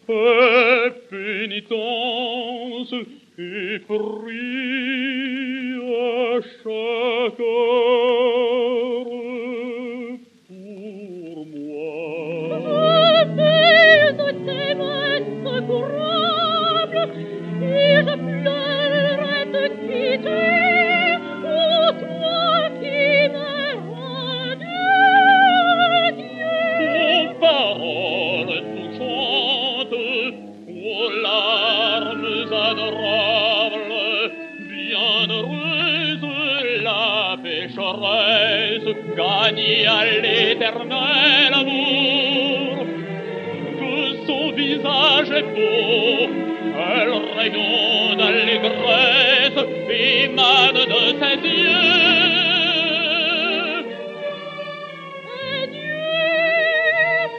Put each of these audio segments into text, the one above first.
pénitence et prie à chaque heure pour moi. Appelle témoin secourable, et je pleurerai te quitter, ô toi qui m'as rendu Dieu. Aux paroles touchantes, aux larmes adorables, bienheureuse la pécheresse, gagnée à l'éternel amour. Que son visage est beau, elle rayonne d'allégresse, émane de ses yeux. Adieu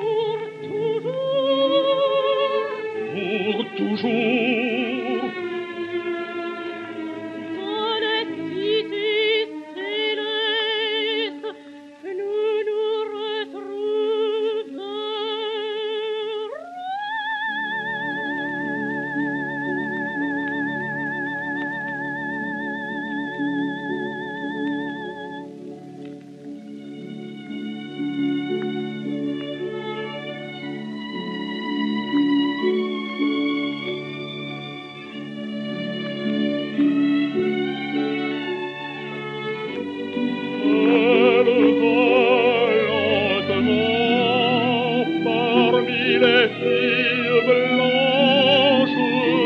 pour toujours. Pour toujours. Dans la cité céleste, nous nous retrouverons. Elle va lentement parmi les filles blanches.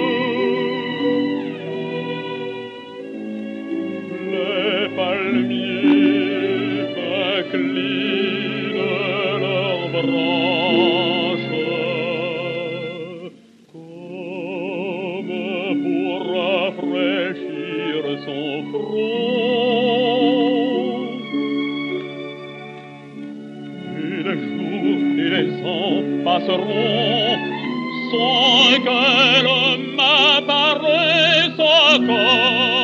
Les palmiers inclinent leurs branches comme pour rafraîchir son front. Et les jours et les ans passeront sans qu'elle m'apparaisse encore.